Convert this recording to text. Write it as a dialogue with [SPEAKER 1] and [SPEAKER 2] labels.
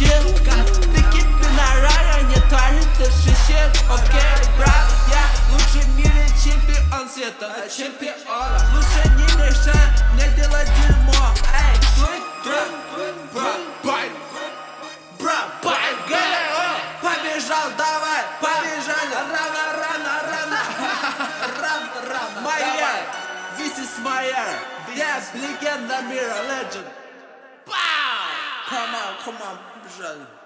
[SPEAKER 1] щит. Прикипи на рая, не творится шишек. Окей, брат, я лучший в мире чемпион света. Чемпиона. Лучше не мешай мне делать дерьмо. Эй, побежал, давай, побежали. Рано. Моя, this is my year. Yes, легенда мира, legend. Come on, побежали.